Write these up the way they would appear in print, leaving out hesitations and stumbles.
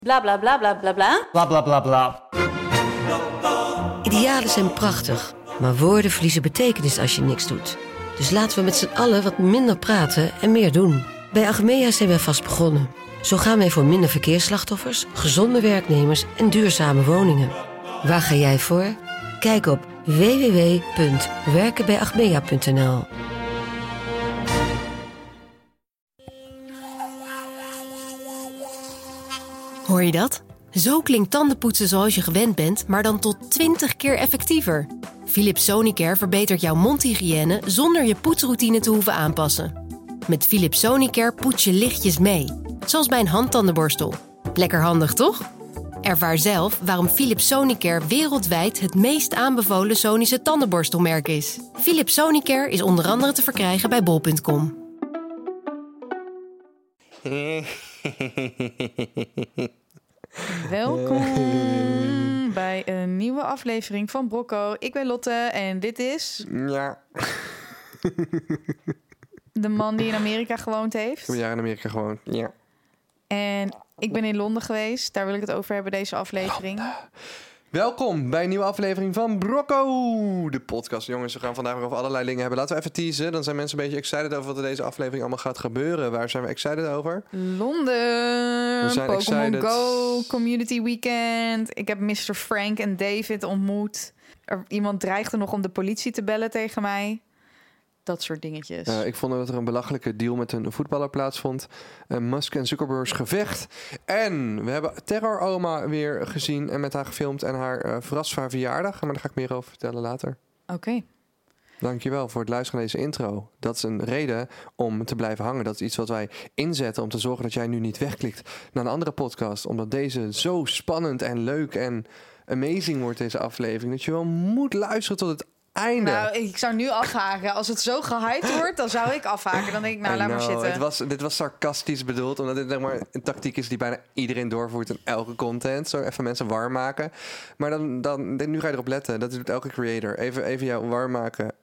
Bla bla bla bla bla bla. Bla bla bla bla. Idealen zijn prachtig, maar woorden verliezen betekenis als je niks doet. Dus laten we met z'n allen wat minder praten en meer doen. Bij Achmea zijn wij vast begonnen. Zo gaan wij voor minder verkeersslachtoffers, gezonde werknemers en duurzame woningen. Waar ga jij voor? Kijk op www.werkenbijachmea.nl. Hoor je dat? Zo klinkt tandenpoetsen zoals je gewend bent, maar dan tot 20 keer effectiever. Philips Sonicare verbetert jouw mondhygiëne zonder je poetsroutine te hoeven aanpassen. Met Philips Sonicare poets je lichtjes mee, zoals bij een handtandenborstel. Lekker handig, toch? Ervaar zelf waarom Philips Sonicare wereldwijd het meest aanbevolen Sonische tandenborstelmerk is. Philips Sonicare is onder andere te verkrijgen bij bol.com. Welkom bij een nieuwe aflevering van Brocco. Ik ben Lotte en dit is... Ja. De man die in Amerika gewoond heeft. Ik heb een jaar in Amerika gewoond, ja. En ik ben in Londen geweest. Daar wil ik het over hebben, deze aflevering. Welkom bij een nieuwe aflevering van Brocco, de podcast. Jongens, we gaan vandaag weer over allerlei dingen hebben. Laten we even teasen. Dan zijn mensen een beetje excited over wat er deze aflevering allemaal gaat gebeuren. Waar zijn we excited over? Londen, We zijn Pokémon excited. Go, Community Weekend. Ik heb Mr. Frank en David ontmoet. Iemand dreigde nog om de politie te bellen tegen mij. Dat soort dingetjes. Ik vond dat er een belachelijke deal met een voetballer plaatsvond. Musk en Zuckerberg's gevecht. En we hebben Terror Oma weer gezien en met haar gefilmd. En haar verrast voor haar verjaardag. Maar daar ga ik meer over vertellen later. Oké. Dankjewel voor het luisteren naar deze intro. Dat is een reden om te blijven hangen. Dat is iets wat wij inzetten om te zorgen dat jij nu niet wegklikt naar een andere podcast. Omdat deze zo spannend en leuk en amazing wordt, deze aflevering. Dat je wel moet luisteren tot het einde. Nou, ik zou nu afhaken. Als het zo gehyped wordt, dan zou ik afhaken. Dan denk ik, nou, laat maar zitten. Dit was sarcastisch bedoeld, omdat dit zeg maar een tactiek is die bijna iedereen doorvoert in elke content. Zo even mensen warm maken. Maar nu ga je erop letten. Dat is met elke creator. Even jou warm maken.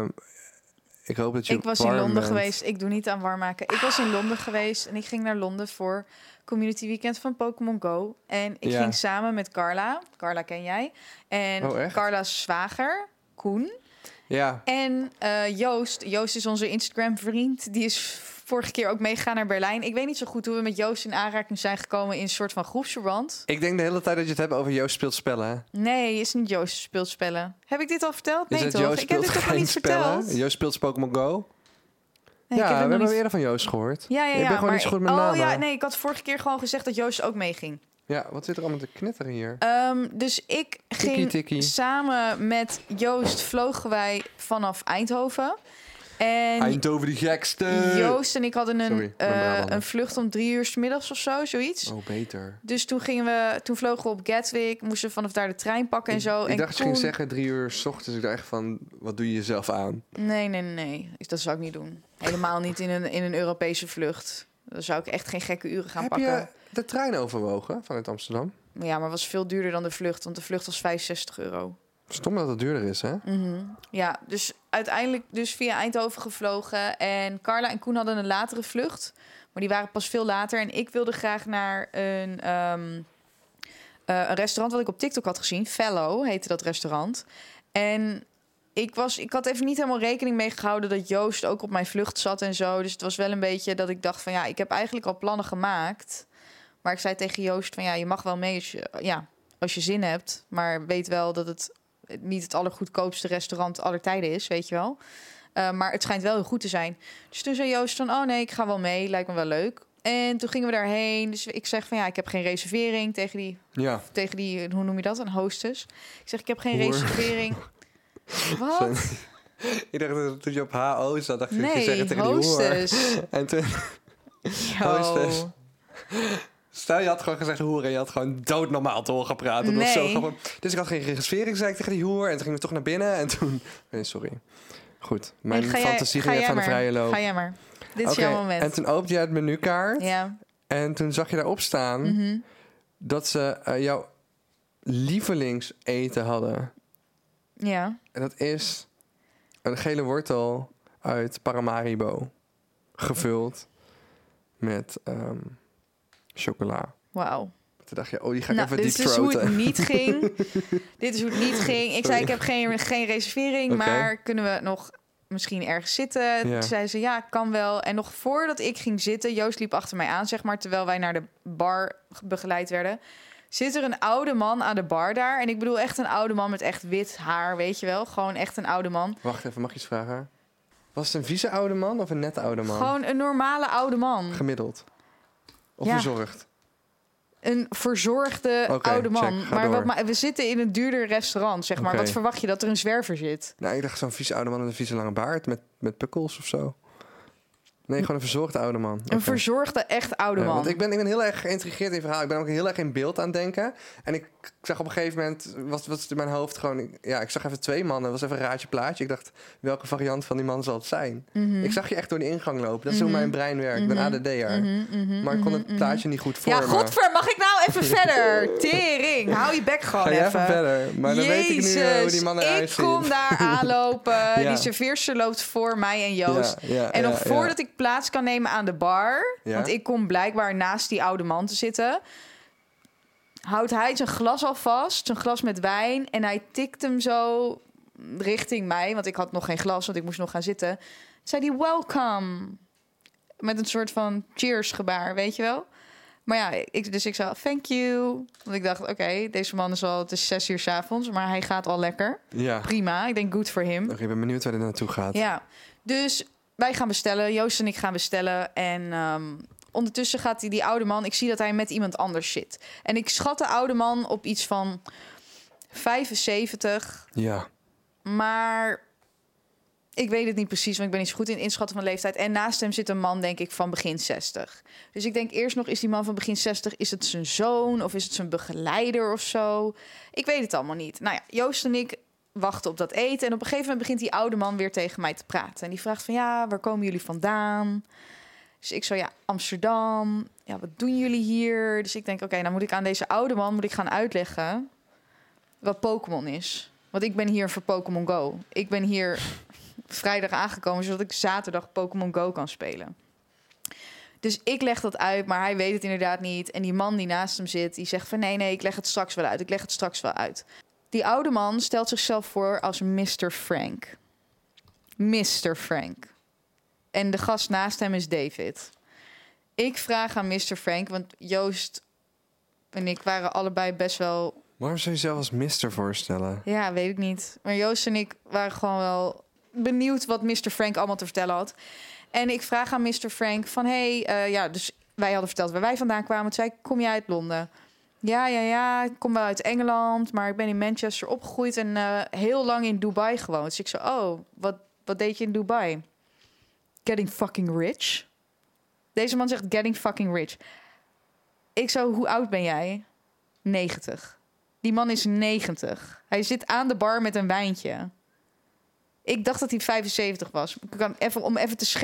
Ik hoop dat je Ik was in Londen geweest. Ik doe niet aan warm maken. Ik was in Londen geweest en ik ging naar Londen voor Community Weekend van Pokémon Go. En ik ging samen met Carla. Carla ken jij. En Carla's zwager, Koen. Ja. En Joost. Joost is onze Instagram-vriend. Die is vorige keer ook meegegaan naar Berlijn. Ik weet niet zo goed hoe we met Joost in aanraking zijn gekomen in een soort van groepsverband. Ik denk de hele tijd dat je het hebt over Joost speelt spellen. Hè? Nee, is niet Joost speelt spellen. Heb ik dit al verteld? Nee, toch? Joost Ik heb dit toch nog niet verteld? Joost speelt Pokémon Go. Nee, ja, we hebben nog eerder van Joost gehoord. Ja. Je bent gewoon niet zo goed met namen. Ja, nee, ik had vorige keer gewoon gezegd dat Joost ook meeging. Ja, wat zit er allemaal te knetteren hier? Dus ik ging Tikkie. samen met Joost vlogen wij vanaf Eindhoven. En Eindhoven die gekste. Joost en ik hadden een vlucht om 3 uur 's middags of zo, zoiets. Oh, beter. Dus toen vlogen we op Gatwick, moesten we vanaf daar de trein pakken en zo. Ik dacht je ging zeggen 3 uur 's ochtends. Ik dacht echt van, wat doe je jezelf aan? Nee. Dat zou ik niet doen. Helemaal niet in een Europese vlucht. Dan zou ik echt geen gekke uren gaan pakken. Heb je de trein overwogen vanuit Amsterdam? Ja, maar het was veel duurder dan de vlucht, want de vlucht was €65. Stom dat het duurder is, hè? Mm-hmm. Ja, dus uiteindelijk via Eindhoven gevlogen. En Carla en Koen hadden een latere vlucht. Maar die waren pas veel later. En ik wilde graag naar een restaurant wat ik op TikTok had gezien. Fellow heette dat restaurant. En ik had even niet helemaal rekening mee gehouden dat Joost ook op mijn vlucht zat en zo. Dus het was wel een beetje dat ik dacht van ja, ik heb eigenlijk al plannen gemaakt. Maar ik zei tegen Joost van ja, je mag wel mee als je zin hebt. Maar weet wel dat het niet het allergoedkoopste restaurant aller tijden is, weet je wel. Maar het schijnt wel heel goed te zijn. Dus toen zei Joost van, oh nee, ik ga wel mee. Lijkt me wel leuk. En toen gingen we daarheen. Dus ik zeg van ja, ik heb geen reservering tegen die, hoe noem je dat? Een hostess. Ik zeg, ik heb geen reservering. Wat? Ik dacht dat toen je op HO zat, dacht ik nee, zeggen tegen hostess. die hoer. En toen... Hostess. Stel, je had gewoon gezegd hoer en je had gewoon doodnormaal doorgepraat. Dat was zo grappig. Dus ik had geen registrering, zei ik tegen die hoer. En toen gingen we toch naar binnen en toen... Nee, sorry. Goed, mijn fantasie ging even aan de vrije loop. Ga jij maar. Dit is jouw moment. En toen opende je het menukaart. Ja. En toen zag je daarop staan dat ze jouw lievelingseten hadden. Ja. En dat is een gele wortel uit Paramaribo. Gevuld met chocola. Wauw. Toen dacht je, oh, die ga ik Nou, even dit deep is hoe throaten. het niet ging. Dit is hoe het niet ging. Ik zei, ik heb geen reservering, Oké. maar kunnen we nog misschien ergens zitten? Ja. Toen zei ze, ja, kan wel. En nog voordat ik ging zitten, Joost liep achter mij aan, zeg maar, terwijl wij naar de bar begeleid werden, zit er een oude man aan de bar daar. En ik bedoel echt een oude man met echt wit haar, weet je wel. Gewoon echt een oude man. Wacht even, mag ik iets vragen? Was het een vieze oude man of een nette oude man? Gewoon een normale oude man. Gemiddeld. Of Ja. verzorgd? Een verzorgde Oké, oude man. check, ga Maar door. we zitten in een duurder restaurant, zeg maar. Oké. Wat verwacht je, dat er een zwerver zit? Nou, ik dacht zo'n vieze oude man met een vieze lange baard met pukkels of zo. Nee, gewoon een verzorgde oude man. Een Oké. verzorgde, echt oude Ja, man. want ik ben heel erg geïntrigeerd in het verhaal. Ik ben ook heel erg in beeld aan het denken. En ik zag op een gegeven moment, was het in mijn hoofd gewoon... ik zag even 2 mannen. Het was even een raadje plaatje. Ik dacht, welke variant van die man zal het zijn? Ik zag je echt door die ingang lopen. Dat is hoe mijn brein werkt. Ik ben ADD'er. Maar ik kon het plaatje niet goed Ja, vormen. godver, mag ik nou even verder? Tering, hou je bek gewoon Ga jij even verder. Maar dan weet ik nu hoe die mannen eruit ik zien. kom daar aanlopen. Ja. Die serveerster loopt voor mij en Joost. Ja, en nog ja, voordat ik plaats kan nemen aan de bar... Ja. want ik kom blijkbaar naast die oude man te zitten... houdt hij zijn glas al vast, zijn glas met wijn... en hij tikt hem zo richting mij... want ik had nog geen glas, want ik moest nog gaan zitten. Zei hij, welcome. Met een soort van cheers gebaar, weet je wel? Maar ja, ik zei, thank you. Want ik dacht, oké, deze man is al... het is 6 uur 's avonds, maar hij gaat al lekker. Ja. Prima, ik denk good for him. Oké, ik ben benieuwd waar dit naartoe gaat. Ja, dus wij gaan bestellen. Joost en ik gaan bestellen. En ondertussen gaat die oude man... ik zie dat hij met iemand anders zit. En ik schat de oude man op iets van 75. Ja. Maar ik weet het niet precies, want ik ben niet zo goed in inschatten van leeftijd. En naast hem zit een man, denk ik, van begin 60. Dus ik denk eerst nog, is die man van begin 60... is het zijn zoon of is het zijn begeleider of zo? Ik weet het allemaal niet. Nou ja, Joost en ik wachten op dat eten. En op een gegeven moment begint die oude man weer tegen mij te praten. En die vraagt van, ja, waar komen jullie vandaan? Dus ik zo, ja, Amsterdam. Ja, wat doen jullie hier? Dus ik denk, oké, nou moet ik aan deze oude man gaan uitleggen wat Pokémon is. Want ik ben hier voor Pokémon Go. Ik ben hier vrijdag aangekomen, zodat ik zaterdag Pokémon Go kan spelen. Dus ik leg dat uit, maar hij weet het inderdaad niet. En die man die naast hem zit, die zegt van... nee, ik leg het straks wel uit. Ik leg het straks wel uit. Die oude man stelt zichzelf voor als Mr. Frank. Mr. Frank. En de gast naast hem is David. Ik vraag aan Mr. Frank, want Joost en ik waren allebei best wel... Waarom zou je jezelf als mister voorstellen? Ja, weet ik niet. Maar Joost en ik waren gewoon wel benieuwd wat Mr. Frank allemaal te vertellen had. En ik vraag aan Mr. Frank van... dus wij hadden verteld waar wij vandaan kwamen. Toen zei ik, kom jij uit Londen? Ja, ik kom wel uit Engeland, maar ik ben in Manchester opgegroeid... en heel lang in Dubai gewoond. Dus ik zei, oh, wat deed je in Dubai? Getting fucking rich. Deze man zegt getting fucking rich. Ik zo, hoe oud ben jij? 90. Die man is 90. Hij zit aan de bar met een wijntje. Ik dacht dat hij 75 was. Om even te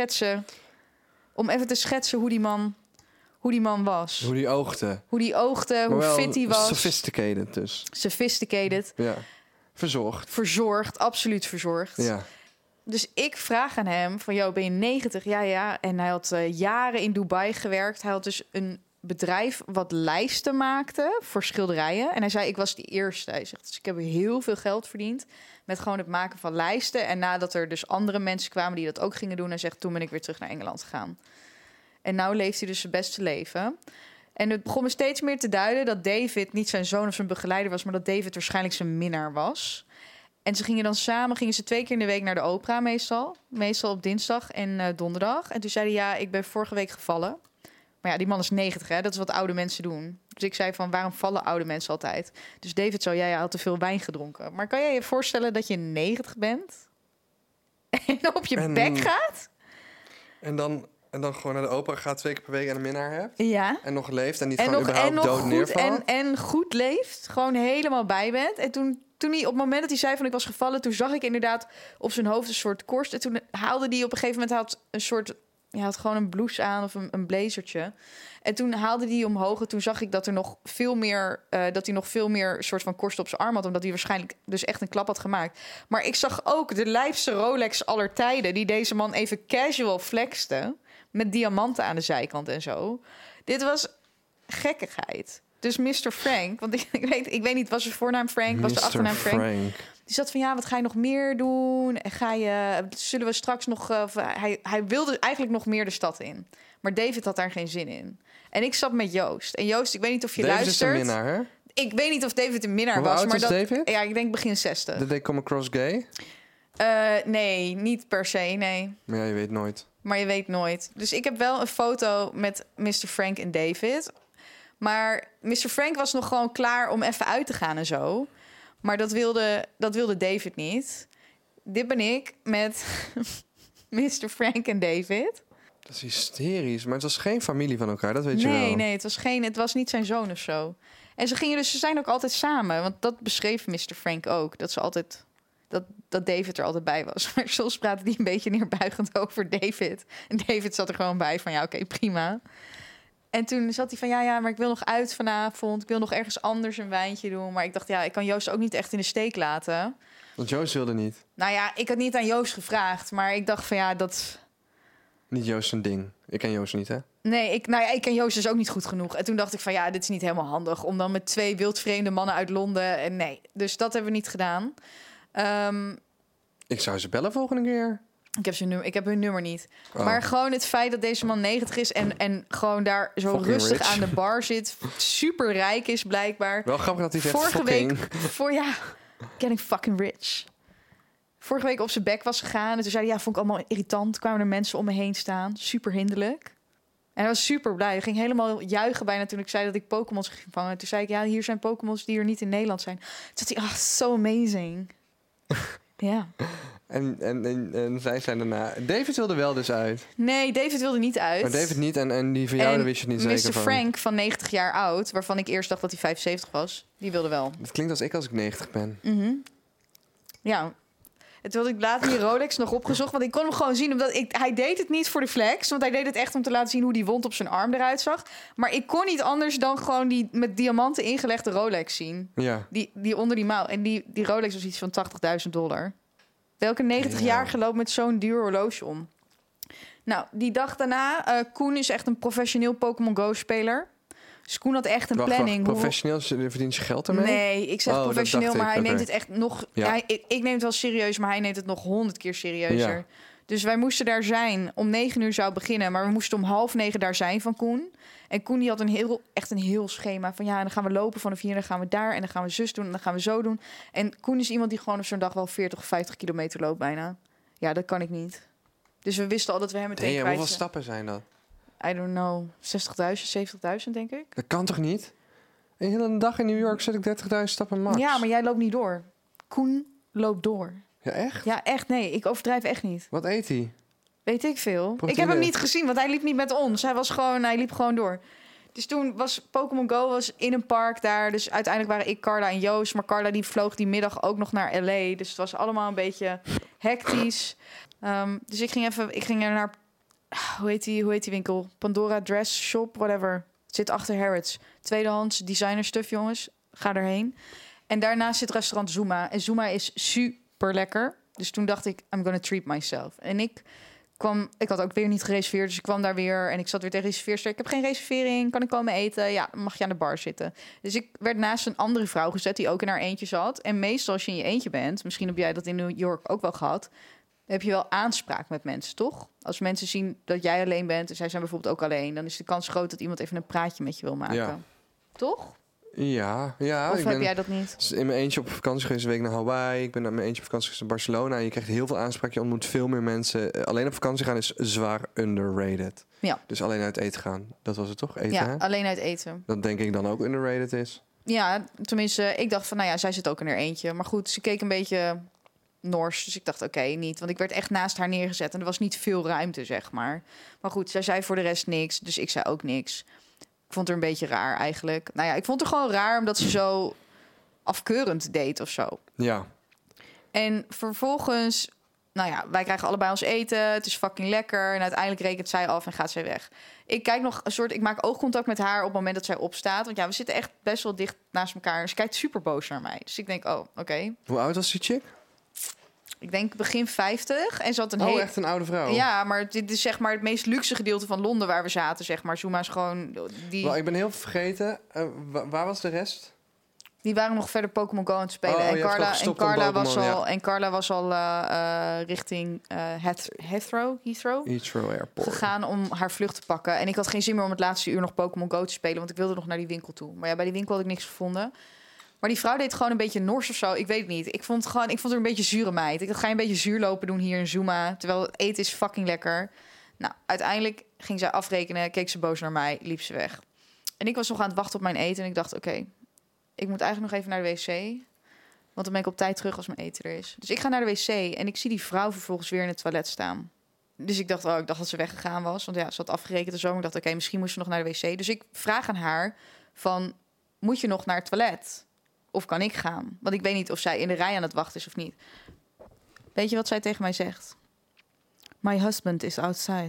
schetsen hoe die man was. Hoe die oogde. Hoe die oogde, Maar hoe wel fit hij was. sophisticated dus. Sophisticated. Ja. Verzorgd. Verzorgd, absoluut verzorgd. Ja. Dus ik vraag aan hem van, joh, ben je 90? Ja. En hij had jaren in Dubai gewerkt. Hij had dus een bedrijf wat lijsten maakte voor schilderijen. En hij zei, ik was die eerste. Hij zegt, dus ik heb heel veel geld verdiend met gewoon het maken van lijsten. En nadat er dus andere mensen kwamen die dat ook gingen doen... hij zegt, toen ben ik weer terug naar Engeland gegaan. En nou leeft hij dus zijn beste leven. En het begon me steeds meer te duiden dat David niet zijn zoon of zijn begeleider was... maar dat David waarschijnlijk zijn minnaar was. En ze gingen dan samen, 2 keer in de week naar de opera meestal. Meestal op dinsdag en donderdag. En toen zei hij, ja, ik ben vorige week gevallen. Maar ja, die man is 90, hè? Dat is wat oude mensen doen. Dus ik zei van, waarom vallen oude mensen altijd? Dus David zo, ja, hij had te veel wijn gedronken. Maar kan jij je voorstellen dat je 90 bent? En op je bek gaat? En dan gewoon naar de opera gaat 2 keer per week en een minnaar hebt. Ja. En nog leeft en niet gewoon überhaupt dood neervalt. En goed leeft. Gewoon helemaal bij bent. En toen hij, op het moment dat hij zei van ik was gevallen... toen zag ik inderdaad op zijn hoofd een soort korst. En toen haalde hij op een gegeven moment... had een soort... Hij had gewoon een blouse aan of een blazertje. En toen haalde hij omhoog. En toen zag ik dat er nog veel meer... dat hij nog veel meer soort van korst op zijn arm had. Omdat hij waarschijnlijk dus echt een klap had gemaakt. Maar ik zag ook de lijfste Rolex aller tijden... die deze man even casual flexte... met diamanten aan de zijkant en zo. Dit was gekkigheid. Dus Mr. Frank, want ik weet niet, was zijn voornaam Frank, was de achternaam Frank? Die zat van, ja, wat ga je nog meer doen? En zullen we straks nog... hij wilde eigenlijk nog meer de stad in. Maar David had daar geen zin in. En ik zat met Joost. En Joost, ik weet niet of je David luistert. Is een minnaar, hè? Ik weet niet of David een minnaar Hoe was. oud Maar is dat, David? Ja, ik denk begin 60. Did they come across gay? Nee, niet per se, nee. Maar ja, je weet nooit. Maar je weet nooit. Dus ik heb wel een foto met Mr. Frank en David. Maar Mr. Frank was nog gewoon klaar om even uit te gaan en zo. Maar dat wilde David niet. Dit ben ik met Mr. Frank en David. Dat is hysterisch. Maar het was geen familie van elkaar, dat weet je wel. Nee, het was niet zijn zoon of zo. En ze zijn ook altijd samen. Want dat beschreef Mr. Frank ook. Dat ze altijd... Dat David er altijd bij was. Maar soms praatte hij een beetje neerbuigend over David. En David zat er gewoon bij van, ja, oké, prima. En toen zat hij van, ja, maar ik wil nog uit vanavond. Ik wil nog ergens anders een wijntje doen. Maar ik dacht, ja, ik kan Joost ook niet echt in de steek laten. Want Joost wilde niet. Nou ja, ik had niet aan Joost gevraagd. Maar ik dacht van, ja, dat... Niet Joost zijn ding. Ik ken Joost niet, hè? Nee, ik ken Joost dus ook niet goed genoeg. En toen dacht ik van, ja, dit is niet helemaal handig. Om dan met 2 wildvreemde mannen uit Londen... En nee, dus dat hebben we niet gedaan. Ik zou ze bellen volgende keer. Ik heb hun nummer niet. Oh. Maar gewoon het feit dat deze man 90 is... en gewoon daar zo Fucking rustig rich. aan de bar zit. Super rijk is, blijkbaar. Wel grappig dat hij zegt Vorige fucking. week... Getting fucking rich. Vorige week op zijn bek was gegaan. En toen zei hij, ja, vond ik allemaal irritant. Kwamen er mensen om me heen staan. Super hinderlijk. En hij was super blij. Hij ging helemaal juichen bijna toen ik zei dat ik Pokémons ging vangen. Toen zei ik, ja, hier zijn Pokémons die er niet in Nederland zijn. Toen zei hij, so amazing. Ja. En zij zijn daarna... David wilde wel dus uit. Nee, David wilde niet uit. Maar David niet en die van jou, daar wist je het niet zeker Mr. van. Frank van 90 jaar oud, waarvan ik eerst dacht dat hij 75 was, die wilde wel. Dat klinkt als ik 90 ben. Ja. En toen had ik later die Rolex nog opgezocht, want ik kon hem gewoon zien. Omdat hij deed het niet voor de flex, want hij deed het echt om te laten zien hoe die wond op zijn arm eruit zag. Maar ik kon niet anders dan gewoon die met diamanten ingelegde Rolex zien. Ja. Die onder die mouw. En die Rolex was iets van $80.000. Welke 90-jarige loopt met zo'n duur horloge om? Nou, die dag daarna... Koen is echt een professioneel Pokémon Go-speler. Dus Koen had echt een planning. Professioneel, verdient je geld ermee? Nee, ik zeg Oh, dat professioneel, dacht maar ik. hij Oké. neemt het echt nog... Ja. Ik neem het wel serieus, maar hij neemt het nog 100 keer serieuzer. Ja. Dus wij moesten daar zijn. Om 9 uur zou het beginnen, maar we moesten om 8:30 daar zijn van Koen. En Koen die had echt een heel schema van, ja, en dan gaan we lopen vanaf hier, en dan gaan we daar, en dan gaan we zus doen, en dan gaan we zo doen. En Koen is iemand die gewoon op zo'n dag wel 40 of 50 kilometer loopt bijna. Ja, dat kan ik niet. Dus we wisten al dat we hem meteen kwijt hoeveel zijn. stappen zijn dat? I don't know, 60.000, 70.000 denk ik. Dat kan toch niet? Een hele dag in New York zet ik 30.000 stappen max. Ja, maar jij loopt niet door. Koen loopt door. Ja, echt? Ja, echt, nee. Ik overdrijf echt niet. Wat eet hij? Weet ik veel. Proteïne. Ik heb hem niet gezien, want hij liep niet met ons. Hij liep gewoon door. Dus toen was Pokémon Go was in een park daar. Dus uiteindelijk waren ik, Carla en Joost. Maar Carla die vloog die middag ook nog naar LA. Dus het was allemaal een beetje hectisch. Dus ik ging er naar... Hoe heet die winkel? Pandora Dress Shop, whatever. Het zit achter Harrods. Tweedehands designer stuff, jongens. Ga erheen. En daarnaast zit restaurant Zuma. En Zuma is super lekker. Dus toen dacht ik, I'm gonna treat myself. En ik had ook weer niet gereserveerd. Dus ik kwam daar weer en ik zat weer tegen de reserveerster. Ik heb geen reservering, kan ik komen eten? Ja, dan mag je aan de bar zitten. Dus ik werd naast een andere vrouw gezet die ook in haar eentje zat. En meestal als je in je eentje bent, misschien heb jij dat in New York ook wel gehad, heb je wel aanspraak met mensen, toch? Als mensen zien dat jij alleen bent en zij zijn bijvoorbeeld ook alleen, dan is de kans groot dat iemand even een praatje met je wil maken. Ja. Toch? Ja. Of ik heb ben jij dat niet? in mijn eentje op vakantie geweest, een week naar Hawaii. Ik ben naar mijn eentje op vakantie geweest naar Barcelona. En je krijgt heel veel aanspraak, je ontmoet veel meer mensen. Alleen op vakantie gaan is zwaar underrated. Ja. Dus alleen uit eten gaan. Dat was het toch? Eten, Ja, hè? alleen uit eten. Dat denk ik dan ook underrated is. Ja, tenminste, ik dacht van, nou ja, zij zit ook in haar eentje. Maar goed, ze keek een beetje nors. Dus ik dacht, oké, niet. Want ik werd echt naast haar neergezet en er was niet veel ruimte, zeg maar. Maar goed, zij zei voor de rest niks, dus ik zei ook niks. Ik vond het er een beetje raar eigenlijk. Nou ja, ik vond het gewoon raar omdat ze zo afkeurend deed of zo. Ja. En vervolgens, nou ja, wij krijgen allebei ons eten. Het is fucking lekker. En uiteindelijk rekent zij af en gaat zij weg. Ik kijk nog ik maak oogcontact met haar op het moment dat zij opstaat. Want ja, we zitten echt best wel dicht naast elkaar. Ze kijkt super boos naar mij. Dus ik denk, oh, oké. Hoe oud was die chick? ik denk begin 50. En ze had een echt een oude vrouw? Ja, maar dit is zeg maar het meest luxe gedeelte van Londen waar we zaten, zeg maar. Zuma is gewoon... Ik ben heel vergeten. Waar was de rest? Die waren nog verder Pokémon Go aan het spelen. En Carla was al richting Heathrow Airport gegaan om haar vlucht te pakken. En ik had geen zin meer om het laatste uur nog Pokémon Go te spelen, want ik wilde nog naar die winkel toe. Maar ja, bij die winkel had ik niks gevonden. Maar die vrouw deed gewoon een beetje nors of zo. Ik weet het niet. Ik vond er een beetje zure meid. Ik dacht, ga je een beetje zuur lopen doen hier in Zuma, terwijl het eten is fucking lekker. Nou, uiteindelijk ging zij afrekenen, keek ze boos naar mij, liep ze weg. En ik was nog aan het wachten op mijn eten en ik dacht, oké, ik moet eigenlijk nog even naar de wc. Want dan ben ik op tijd terug als mijn eten er is. Dus ik ga naar de wc en ik zie die vrouw vervolgens weer in het toilet staan. Dus ik dacht dat ze weggegaan was. Want ja, ze had afgerekend en zo. Ik dacht, oké, misschien moest ze nog naar de wc. Dus ik vraag aan haar van, moet je nog naar het toilet? Of kan ik gaan? Want ik weet niet of zij in de rij aan het wachten is of niet. Weet je wat zij tegen mij zegt? My husband is outside.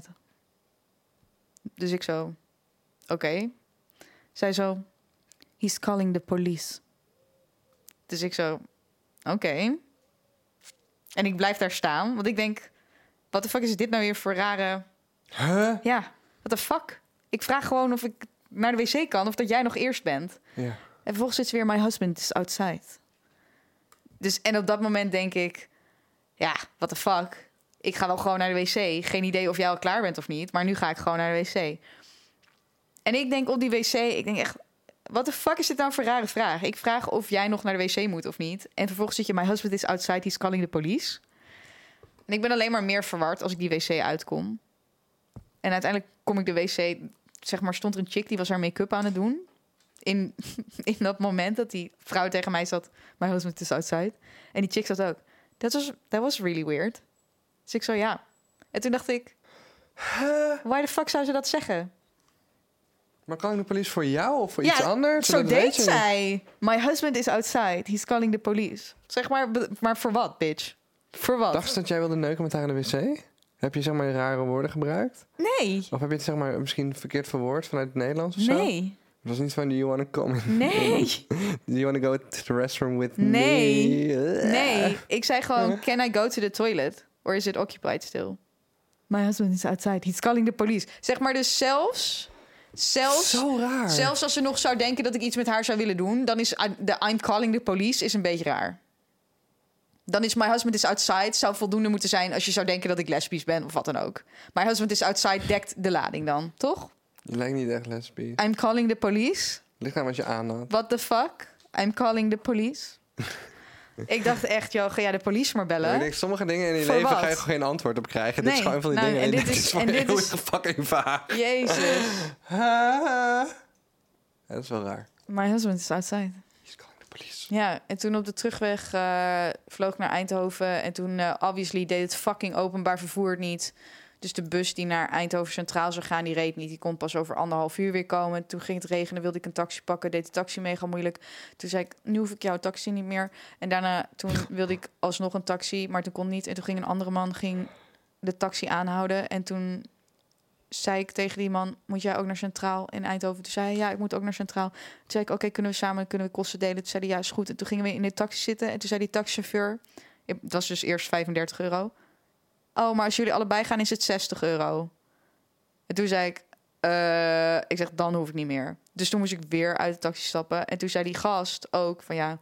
Dus ik zo, oké. Zij zo, he's calling the police. Dus ik zo, oké. En ik blijf daar staan, want ik denk, wat de fuck is dit nou weer voor rare... Huh? Ja, what the fuck? Ik vraag gewoon of ik naar de wc kan of dat jij nog eerst bent. Ja. En vervolgens zit ze weer, my husband is outside. Dus, en op dat moment denk ik, ja, what the fuck? Ik ga wel gewoon naar de wc. Geen idee of jij al klaar bent of niet, maar nu ga ik gewoon naar de wc. En ik denk op die wc, ik denk echt, wat de fuck is dit nou voor rare vraag? Ik vraag of jij nog naar de wc moet of niet. En vervolgens zit je, my husband is outside, he's calling the police. En ik ben alleen maar meer verward als ik die wc uitkom. En uiteindelijk kom ik de wc, zeg maar, stond er een chick die was haar make-up aan het doen. In dat moment dat die vrouw tegen mij zat, my husband is outside. En die chick zat ook, that was really weird. Dus ik zo, ja. En toen dacht ik, why the fuck zou ze dat zeggen? Maar calling the police voor jou of voor iets anders? Zo deed zij. My husband is outside. He's calling the police. Zeg maar voor wat, bitch? Voor wat? Dacht ze dat jij wilde neuken met haar in de wc? Heb je zeg maar rare woorden gebruikt? Nee. Of heb je het zeg maar misschien verkeerd verwoord vanuit het Nederlands of zo? Nee. Het was niet van, do you want to come in? Nee. Do you want to go to the restroom with me? Nee. Ik zei gewoon, can I go to the toilet? Or is it occupied still? My husband is outside. He's calling the police. Zeg maar dus zelfs zo raar. Zelfs als ze nog zou denken dat ik iets met haar zou willen doen, dan is de I'm calling the police is een beetje raar. Dan is my husband is outside zou voldoende moeten zijn als je zou denken dat ik lesbisch ben of wat dan ook. My husband is outside dekt de lading dan, toch? Je lijkt niet echt lesbisch. I'm calling the police. Ligt aan wat je aan had. What the fuck? I'm calling the police. Ik dacht echt, joh, ga jij de police maar bellen? Ik denk, sommige dingen in je Voor leven wat? ga je gewoon geen antwoord op krijgen. Nee, Dit is gewoon van die nou, dingen. en dit is fucking vaag. Jezus. Ja, dat is wel raar. My husband is outside. He's calling the police. Ja, en toen op de terugweg vloog ik naar Eindhoven. En toen, obviously, deed het fucking openbaar vervoer niet. Dus de bus die naar Eindhoven Centraal zou gaan, die reed niet. Die kon pas over 1,5 uur weer komen. Toen ging het regenen, wilde ik een taxi pakken. Deed de taxi mega moeilijk. Toen zei ik, nu hoef ik jouw taxi niet meer. En daarna, toen wilde ik alsnog een taxi, maar toen kon niet. En toen ging een andere man de taxi aanhouden. En toen zei ik tegen die man, moet jij ook naar Centraal in Eindhoven? Toen zei hij, ja, ik moet ook naar Centraal. Toen zei ik, oké, kunnen we kosten delen? Toen zei hij, ja, is goed. En toen gingen we in de taxi zitten. En toen zei die taxichauffeur, het was dus eerst €35. Oh, maar als jullie allebei gaan, is het €60. En toen zei ik zeg, dan hoef ik niet meer. Dus toen moest ik weer uit de taxi stappen. En toen zei die gast ook van ja,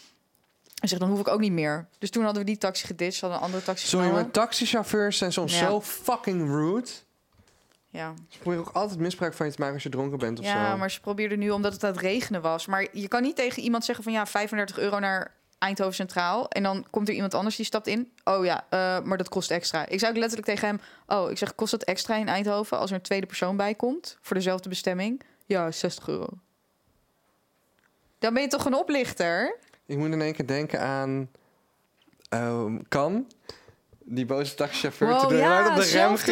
hij zegt, dan hoef ik ook niet meer. Dus toen hadden we die taxi geditcht, hadden een andere taxi Sorry, genomen. maar taxichauffeurs zijn soms zo fucking rude. Ja. Ze proberen ook altijd misbruik van je te maken als je dronken bent of zo. Ja, maar ze probeerden nu, omdat het aan het regenen was. Maar je kan niet tegen iemand zeggen van ja, €35 naar Eindhoven Centraal. En dan komt er iemand anders die stapt in. Oh ja, maar dat kost extra. Ik zei ook letterlijk tegen hem, oh, ik zeg, kost dat extra in Eindhoven als er een tweede persoon bij komt voor dezelfde bestemming? Ja, €60. Dan ben je toch een oplichter? Ik moet in één keer denken aan Kan, die boze taxichauffeur Wow, toen hij hard op de rem ging.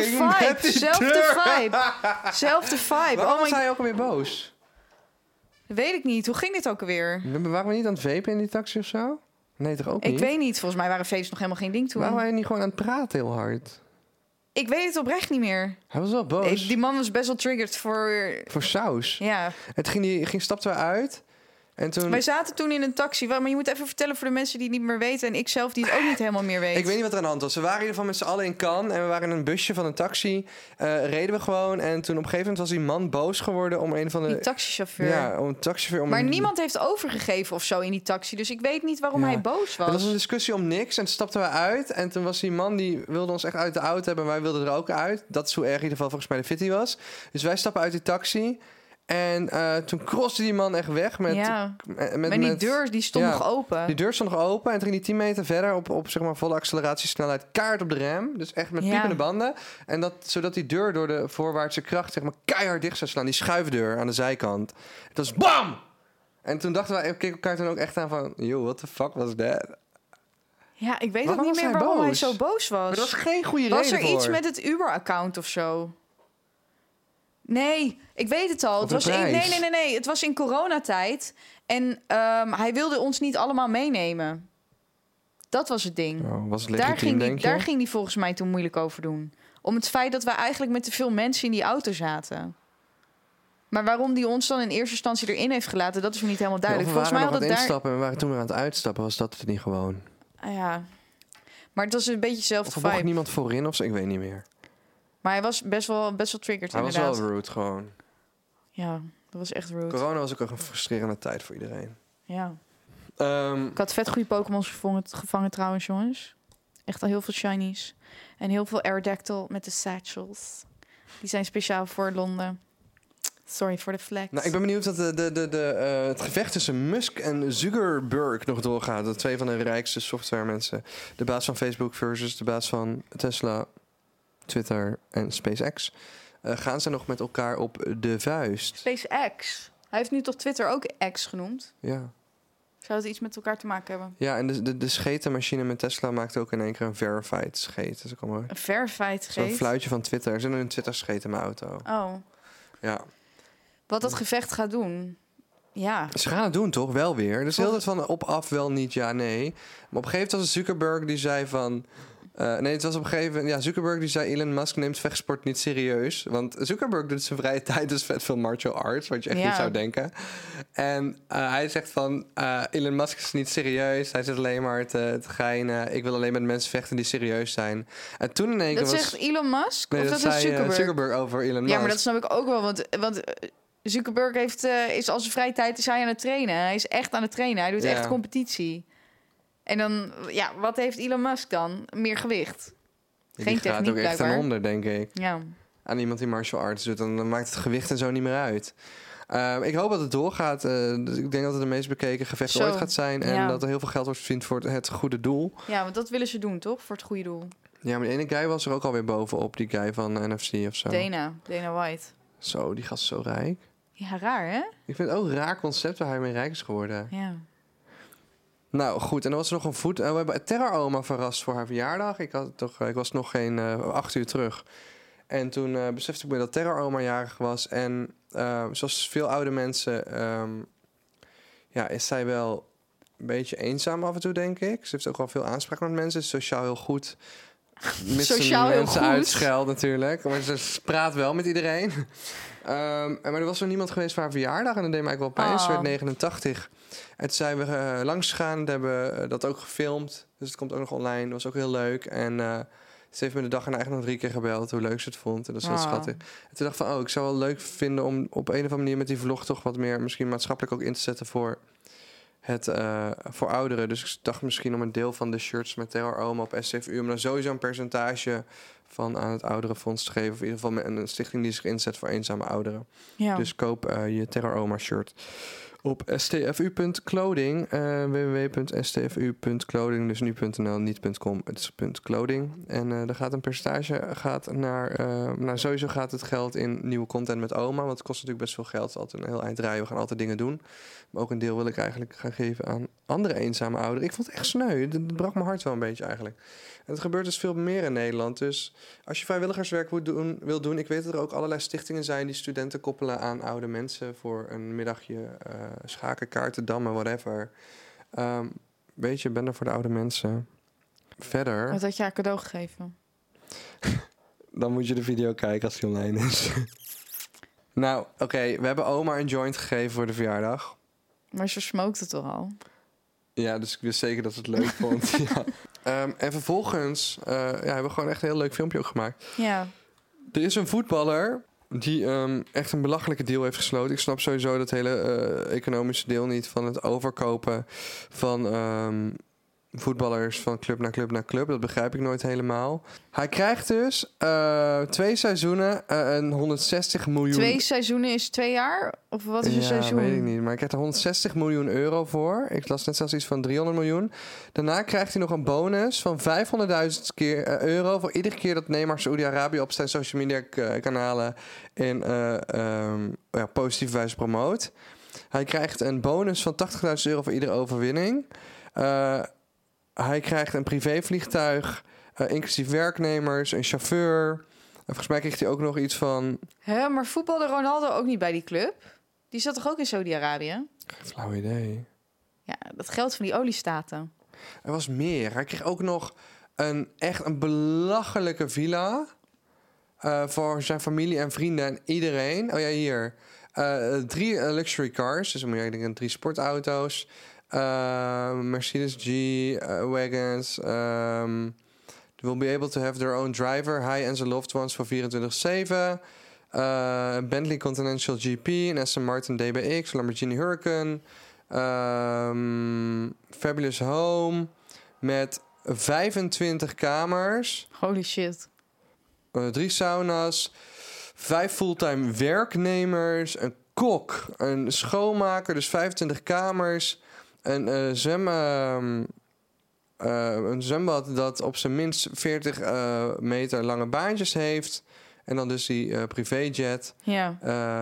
Zelfde vibe. Waarom was hij ook alweer boos? Weet ik niet. Hoe ging dit ook alweer? Waren we niet aan het vapen in die taxi of zo? Nee, toch ook niet? Ik weet niet. Volgens mij waren vapes nog helemaal geen ding toen. Waren wij niet gewoon aan het praten heel hard? Ik weet het oprecht niet meer. Hij was wel boos. Die man was best wel triggered voor... Voor saus. Ja. Het stapte we uit. En toen... Wij zaten toen in een taxi. Maar je moet even vertellen voor de mensen die het niet meer weten... en ik zelf die het ook niet helemaal meer weet. Ik weet niet wat er aan de hand was. We waren in ieder geval met z'n allen in Cannes... en we waren in een busje van een taxi. Reden we gewoon. En toen op een gegeven moment was die man boos geworden... om een van de... Die taxichauffeur. Ja, om een taxichauffeur... Maar niemand heeft overgegeven of zo in die taxi. Dus ik weet niet waarom hij boos was. Het was een discussie om niks. En toen stapten we uit. En toen was die man die wilde ons echt uit de auto hebben... en wij wilden er ook uit. Dat is hoe erg in ieder geval volgens mij de fitty was. Dus wij stappen uit die taxi... En toen crosste die man echt weg met... Maar die deur die stond nog open. Die deur stond nog open. En toen ging hij 10 meter verder op zeg maar volle acceleratiesnelheid... kaart op de rem. Dus echt met piepende banden. En zodat die deur door de voorwaartse kracht... zeg maar keihard dicht zou slaan. Die schuifdeur aan de zijkant. Het was BAM! En toen dachten wij... We keken elkaar toen ook echt aan van... Yo, what the fuck was that? Ja, ik weet ook niet meer waarom hij zo boos was. Maar dat was geen goede reden voor. Was er iets met het Uber-account of zo? Nee, ik weet het al. Het was nee. Het was in coronatijd. En hij wilde ons niet allemaal meenemen. Dat was het ding. Oh, was het legitiem, daar ging hij volgens mij toen moeilijk over doen. Om het feit dat wij eigenlijk met te veel mensen in die auto zaten. Maar waarom die ons dan in eerste instantie erin heeft gelaten... dat is me niet helemaal duidelijk. Volgens mij hadden we instappen en we waren toen weer aan het uitstappen. Was dat het niet gewoon? Ja, maar het was een beetje dezelfde vibe. Of mocht niemand voorin of zo? Ik weet niet meer. Maar hij was best wel triggered, hij inderdaad. Hij was wel rude, gewoon. Ja, dat was echt rude. Corona was ook een frustrerende tijd voor iedereen. Ja. Ik had vet goede Pokémons gevangen trouwens, jongens. Echt al heel veel shinies. En heel veel Aerodactyl met de satchels. Die zijn speciaal voor Londen. Sorry voor de flex. Nou, ik ben benieuwd dat het gevecht tussen Musk en Zuckerberg nog doorgaat. Dat 2 van de rijkste softwaremensen. De baas van Facebook versus de baas van Tesla, Twitter en SpaceX. Gaan ze nog met elkaar op de vuist? SpaceX? Hij heeft nu toch Twitter ook X genoemd? Ja. Zou het iets met elkaar te maken hebben? Ja, en de schetenmachine met Tesla maakt ook in één keer een verified scheet. Dus een verified scheet? Zo'n fluitje van Twitter. Er zit een Twitter scheet in mijn auto. Oh. Ja. Wat dat gevecht gaat doen. Ja. Ze gaan het doen, toch? Wel weer. Dus heel het van op, af, wel, niet, ja, nee. Maar op een gegeven moment was het Zuckerberg die zei van... het was op een gegeven moment... Ja, Zuckerberg die zei... Elon Musk neemt vechtsport niet serieus. Want Zuckerberg doet zijn vrije tijd dus vet veel martial arts. Wat je echt niet zou denken. En hij zegt van... Elon Musk is niet serieus. Hij zit alleen maar te geinen. Ik wil alleen met mensen vechten die serieus zijn. En toen in één keer was... Dat zegt Elon Musk? Nee, of dat is Zuckerberg? Zuckerberg over Elon Musk. Ja, maar dat snap ik ook wel. Want Zuckerberg is al zijn vrije tijd is hij aan het trainen. Hij is echt aan het trainen. Hij doet echt competitie. En dan, ja, wat heeft Elon Musk dan? Meer gewicht. Geen techniek, gaat ook echt een onder, denk ik. Ja. Aan iemand die martial arts doet. Dan maakt het gewicht en zo niet meer uit. Ik hoop dat het doorgaat. Ik denk dat het de meest bekeken gevecht ooit gaat zijn. En dat er heel veel geld wordt verdiend voor het goede doel. Ja, want dat willen ze doen, toch? Voor het goede doel. Ja, maar die ene guy was er ook alweer bovenop. Die guy van NFC of zo. Dana White. Zo, die gast is zo rijk. Ja, raar, hè? Ik vind het ook een raar concept waar hij mee rijk is geworden. Ja. Nou, goed. En dan was er nog een we hebben Terror Oma verrast voor haar verjaardag. Ik was nog geen 8 uur terug. En toen besefte ik me dat Terror Oma jarig was. En zoals veel oude mensen... is zij wel een beetje eenzaam af en toe, denk ik. Ze heeft ook wel veel aanspraak met mensen. Is sociaal heel goed. Sociaal heel goed. Uitscheld natuurlijk. Maar ze praat wel met iedereen. Maar er was nog niemand geweest voor haar verjaardag. En dat deed mij eigenlijk wel pijn. Ze werd 89. En toen zijn we langs gegaan. We hebben dat ook gefilmd. Dus het komt ook nog online. Dat was ook heel leuk. En ze heeft me de dag en eigenlijk nog 3 keer gebeld. Hoe leuk ze het vond. En dat is heel schattig. En toen dacht ik van... ik zou wel leuk vinden om op een of andere manier... met die vlog toch wat meer... misschien maatschappelijk ook in te zetten voor... voor ouderen. Dus ik dacht misschien om een deel van de shirts met Terror Oma op SCFU... om dan sowieso een percentage van aan het ouderenfonds te geven. Of in ieder geval met een stichting die zich inzet voor eenzame ouderen. Ja. Dus koop je Terror Oma shirt op stfu.clothing. www.stfu.clothing. Dus nu.nl, niet.com. Het is .clothing. En er gaat een percentage naar... sowieso gaat het geld in nieuwe content met oma. Want het kost natuurlijk best veel geld. Het is altijd een heel eind rijden. We gaan altijd dingen doen. Maar ook een deel wil ik eigenlijk gaan geven aan andere eenzame ouderen. Ik vond het echt sneu. Dat brak mijn hart wel een beetje eigenlijk. En het gebeurt dus veel meer in Nederland. Dus als je vrijwilligerswerk wil doen... Ik weet dat er ook allerlei stichtingen zijn... die studenten koppelen aan oude mensen... voor een middagje schaken, kaarten, dammen, whatever. Weet je, ben er voor de oude mensen. Verder... Wat had je haar cadeau gegeven? Dan moet je de video kijken als die online is. Nou, oké. We hebben oma een joint gegeven voor de verjaardag. Maar ze smokte toch al? Ja, dus ik wist zeker dat ze het leuk vond. Ja. En vervolgens hebben we gewoon echt een heel leuk filmpje ook gemaakt. Ja. Er is een voetballer die echt een belachelijke deal heeft gesloten. Ik snap sowieso dat hele economische deel niet van het overkopen van voetballers van club naar club naar club. Dat begrijp ik nooit helemaal. Hij krijgt dus 2 seizoenen en 160 miljoen... 2 seizoenen is 2 jaar? Of wat is een seizoen? Weet ik niet. Maar hij krijgt er 160 miljoen euro voor. Ik las net zelfs iets van 300 miljoen. Daarna krijgt hij nog een bonus van 500.000 euro... voor iedere keer dat Neymar Saoedi-Arabië op zijn social media kanalen in positieve wijze promoot. Hij krijgt een bonus van 80.000 euro voor iedere overwinning. Hij krijgt een privévliegtuig, inclusief werknemers, een chauffeur. Volgens mij kreeg hij ook nog iets van... Hè, maar voetbalde Ronaldo ook niet bij die club? Die zat toch ook in Saudi-Arabië? Geen flauw idee. Ja, dat geld van die oliestaten. Er was meer. Hij kreeg ook nog een belachelijke villa... voor zijn familie en vrienden en iedereen. Oh ja, hier. 3 luxury cars. Dus dan moet je denken 3 sportauto's. Mercedes G-wagons. They will be able to have their own driver. Hij en zijn loved ones voor 24/7. Bentley Continental GP. Een Aston Martin DBX. Lamborghini Huracan. Fabulous home. Met 25 kamers. Holy shit. 3 sauna's. 5 fulltime werknemers. Een kok. Een schoonmaker. Dus 25 kamers. Een zwembad dat op zijn minst 40 meter lange baantjes heeft. En dan dus die privéjet. Ja.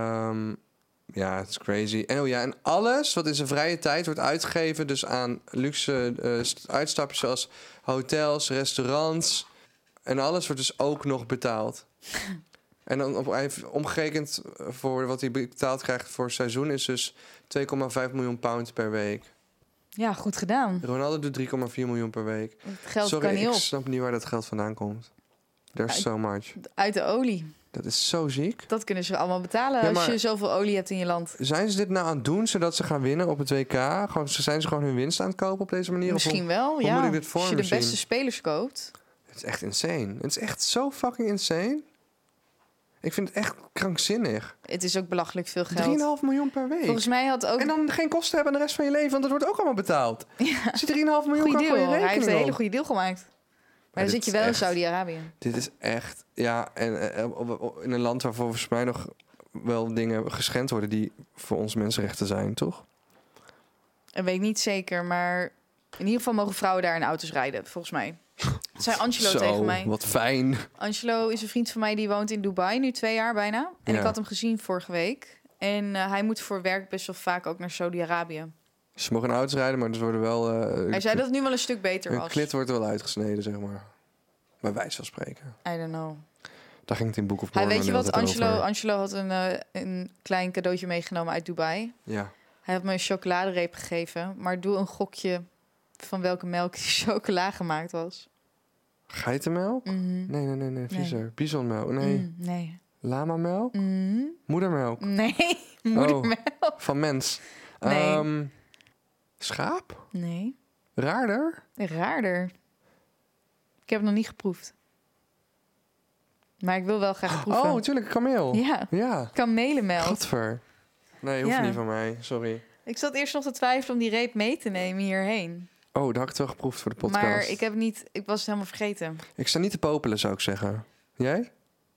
Ja, het is crazy. En alles wat in zijn vrije tijd wordt uitgegeven... dus aan luxe uitstapjes zoals hotels, restaurants... en alles wordt dus ook nog betaald. En dan omgerekend voor wat hij betaald krijgt voor het seizoen... is dus 2,5 miljoen pound per week. Ja, goed gedaan. Ronaldo doet 3,4 miljoen per week. Het geld Sorry, kan niet ik op. snap niet waar dat geld vandaan komt. There's so much. Uit de olie. Dat is zo ziek. Dat kunnen ze allemaal betalen Ja, als maar- je zoveel olie hebt in je land. Zijn ze dit nou aan het doen zodat ze gaan winnen op het WK? Zijn ze gewoon hun winst aan het kopen op deze manier? Of Misschien wel, hoe ja. moet ik dit voor Als je me de beste zien? spelers koopt. Het is echt insane. Het is echt zo fucking insane. Ik vind het echt krankzinnig. Het is ook belachelijk veel 3,5 geld. miljoen per week. Volgens mij had ook... En dan geen kosten hebben aan de rest van je leven, want dat wordt ook allemaal betaald. Ja, Dus die 3,5 miljoen goeie kan deal. gewoon je Hij heeft rekening een hele op. goede deal gemaakt. Maar dan dit zit je is wel in echt- Saudi-Arabië. Dit is echt, ja, en in een land waar volgens mij nog wel dingen geschend worden die voor ons mensenrechten zijn, toch? Dat weet ik niet zeker, maar in ieder geval mogen vrouwen daar in auto's rijden, volgens mij. Dat zei Angelo Zo, tegen mij. wat fijn. Angelo is een vriend van mij die woont in Dubai, nu 2 jaar bijna. En Ja. ik had hem gezien vorige week. En hij moet voor werk best wel vaak ook naar Saudi-Arabië. Ze mogen in auto's rijden, maar ze worden wel... Hij zei dat het nu wel een stuk beter hun was. klit wordt wel uitgesneden, zeg maar. Bij wijze van spreken. I don't know. Daar ging het in Book of Hij, Mormon weet je wat, altijd over. Angelo had een klein cadeautje meegenomen uit Dubai. Ja. Hij had me een chocoladereep gegeven. Maar doe een gokje van welke melk die chocola gemaakt was. Geitenmelk? Mhm. Nee, viezer. Bisonmelk? Nee. Nee. Lamamelk? Mhm. Moedermelk? Nee, moedermelk. Van mens? Nee. Schaap? Nee, Raarder? raarder. Ik heb het nog niet geproefd. Maar ik wil wel graag proeven. Oh, tuurlijk, kameel. Ja, Ja. kamelenmelk. Godver. Nee, hoeft Ja. niet van mij. Sorry. Ik zat eerst nog te twijfelen om die reep mee te nemen hierheen. Oh, dat had ik het wel geproefd voor de podcast. Maar ik was het helemaal vergeten. Ik sta niet te popelen, zou ik zeggen. Jij?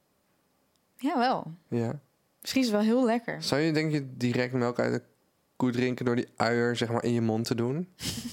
Ja, wel. Ja. Misschien is het wel heel lekker. Zou je, denk je, direct melk uit de koe drinken door die uier, zeg maar, in je mond te doen?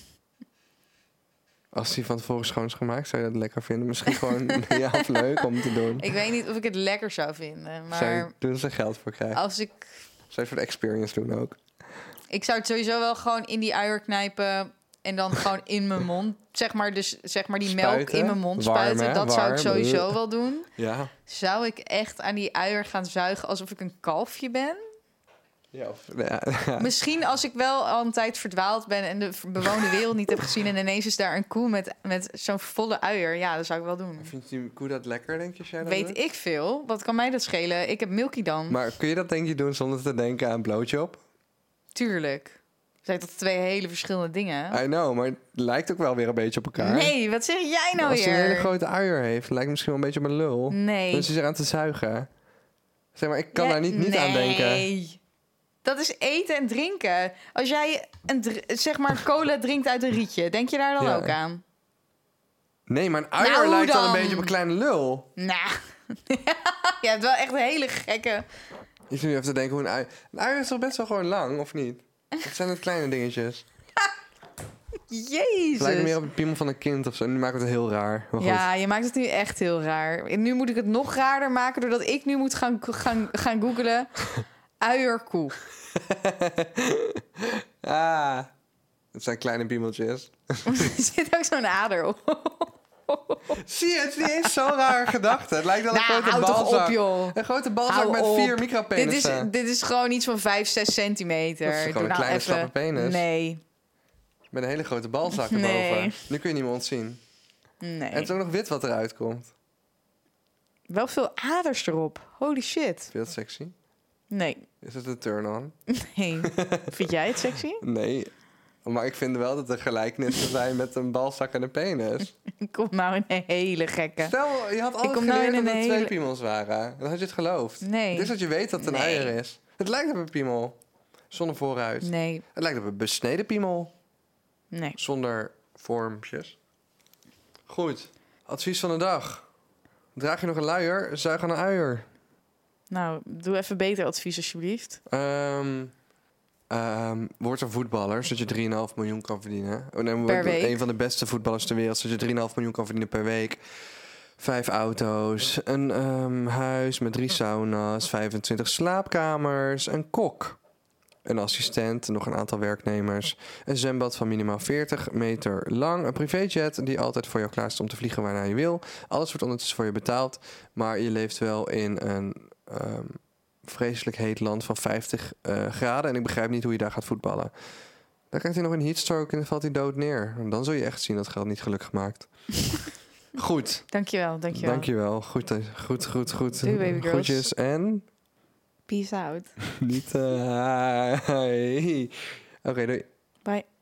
Als die van tevoren schoon is gemaakt, zou je dat lekker vinden? Misschien gewoon ja, of leuk om te doen. Ik weet niet of ik het lekker zou vinden. Zou je Maar doen als er geld voor krijgen? als ik... Zou je het voor de experience doen ook? Ik zou het sowieso wel gewoon in die uier knijpen... en dan gewoon in mijn mond. Zeg maar die melk Spuiten. in mijn mond Warm, spuiten. hè? Dat zou ik Warm. sowieso wel doen. Ja. Zou ik echt aan die uier gaan zuigen alsof ik een kalfje ben? Ja, ja. Misschien als ik wel al een tijd verdwaald ben... en de bewoonde wereld niet heb gezien... en ineens is daar een koe met zo'n volle uier. Ja, dat zou ik wel doen. Vindt die koe dat lekker, denk je? als jij dat Weet doet? ik veel. Wat kan mij dat schelen? Ik heb Milky dan. Maar kun je dat, denk je, doen zonder te denken aan blowjob? Tuurlijk. zijn toch 2 hele verschillende dingen? I know, maar het lijkt ook wel weer een beetje op elkaar. Nee, wat zeg jij nou Als weer? hij een hele grote uier heeft, lijkt het misschien wel een beetje op een lul. Nee. Dan is hij zich aan te zuigen. Zeg maar, ik kan daar niet aan denken. Nee. Dat is eten en drinken. Als jij zeg maar cola drinkt uit een rietje, denk je daar dan ook aan? Nee, maar een uier Nou, lijkt dan een dan. beetje op een kleine lul. Nou, je hebt wel echt een hele gekke... Ik zit nu even te denken hoe een uier... Een uier is toch best wel gewoon lang, of niet? Of zijn het kleine dingetjes? Jezus. Het lijkt meer op het piemel van een kind of zo. Nu maakt het heel raar. Maar goed. Ja, je maakt het nu echt heel raar. En nu moet ik het nog raarder maken... doordat ik nu moet gaan googlen. Uierkoe. Het zijn kleine piemeltjes. Er zit ook zo'n ader op. Zie je, het is niet eens zo'n rare gedachte. Het lijkt wel een grote hou toch balzak. op, joh. Een grote balzak Hou met op. 4 micropenissen. Dit is gewoon iets van 5-6 centimeter. Dat is gewoon Doe een kleine slappe penis. Nee. Met een hele grote balzak erboven. Nee. Nu kun je niet meer ontzien. Nee. En het is ook nog wit wat eruit komt. Wel veel aders erop. Holy shit. Vind je dat sexy? Nee. Is het een turn-on? Nee. Vind jij het sexy? Nee. Maar ik vind wel dat er gelijkenissen zijn met een balzak en een penis. Ik kom nou in een hele gekke. Stel, je had altijd kom nou geleerd in dat een er 2 hele- piemels waren. Dan had je het geloofd. Nee. Het is dat je weet dat het een Nee. eier is. Het lijkt op een piemel. Zonder vooruit. Nee. Het lijkt op een besneden piemel. Nee. Zonder vormpjes. Goed. Advies van de dag. Draag je nog een luier? Zuig aan een uier. Nou, doe even beter advies alsjeblieft. Word een voetballer, zodat je 3,5 miljoen kan verdienen. En dan Per word week? een van de beste voetballers ter wereld, zodat je 3,5 miljoen kan verdienen per week. 5 auto's, een huis met 3 sauna's, 25 slaapkamers, een kok, een assistent, nog een aantal werknemers, een zwembad van minimaal 40 meter lang, een privéjet die altijd voor jou klaar staat om te vliegen waarnaar je wil. Alles wordt ondertussen voor je betaald, maar je leeft wel in een vreselijk heet land van 50 graden en ik begrijp niet hoe je daar gaat voetballen. Dan krijgt hij nog een heatstroke en dan valt hij dood neer. En dan zul je echt zien dat geld niet gelukkig maakt. Goed. Dankjewel. Dankjewel. Goed. Doei, baby girls. Groetjes en Peace out. niet... Oké, doei. Bye.